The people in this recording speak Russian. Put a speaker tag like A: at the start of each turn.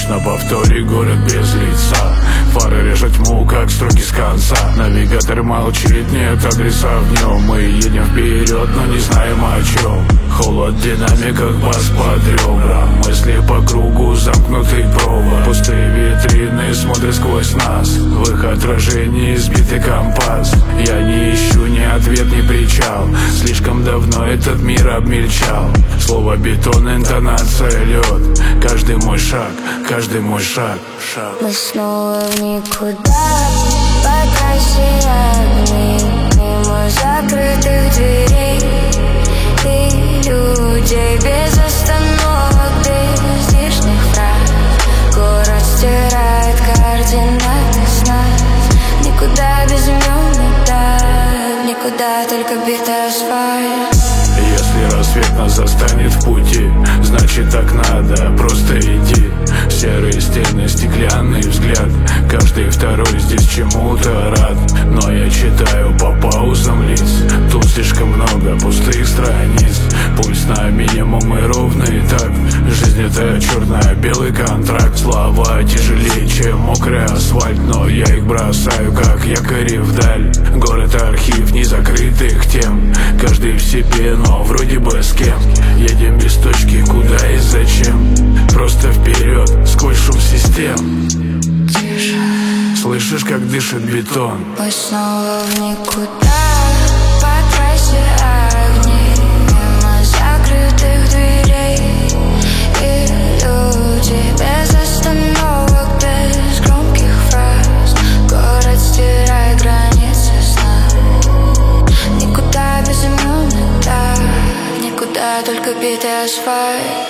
A: Ночь на повторе, город без лица. Фары режет тьму, как строки с конца. Навигатор молчит, нет адреса в нем. Мы едем вперед, но не знаем о чем. Холод в динамиках, бас под ребра. Мысли по кругу, замкнутый провод. Пустые витрины смотрят сквозь нас. В их отражении сбитый компас. Я не ищу ни ответ, ни причал. Слишком давно этот мир обмельчал. Слово бетон, интонация лед. Каждый мой шаг, каждый мой шаг.
B: Мы снова в никуда, по трассе огни, мимо закрытых дверей и людей без остановок, без лишних фраз. Город стирает координаты с нас. Никуда без имен, никуда, только битый асфальт.
A: Если рассвет нас застанет в пути, значит так надо, просто иди. Серые стены, стеклянный взгляд. Каждый второй здесь чему-то рад. Но я читаю по паузам лиц. Тут слишком много пустых страниц. Пульс на минимум и ровный такт. Жизнь это черно-белый контракт. Слова тяжелее, чем мокрый асфальт. Но я их бросаю, как якори вдаль. Город архив незакрытых тем. Каждый в себе, но вроде бы с кем. Едем без точки, куда и зачем. Просто вперед, сквозь шум систем.
B: Тише.
A: Слышишь, как дышит бетон?
B: Мы снова в никуда, по трассе огни, мимо закрытых дверей и люди без остановок, без громких фраз. Город стирает границы сна. Никуда без имен, никуда, только битый асфальт.